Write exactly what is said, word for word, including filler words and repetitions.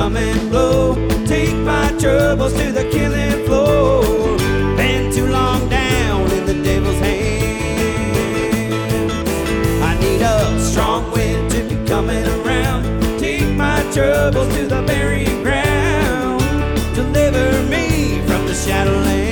come and blow. Take my troubles to the killing floor. Been too long down in the devil's hands. I need a strong wind to be coming around. Take my troubles to the burying ground. Deliver me from the shadowlands.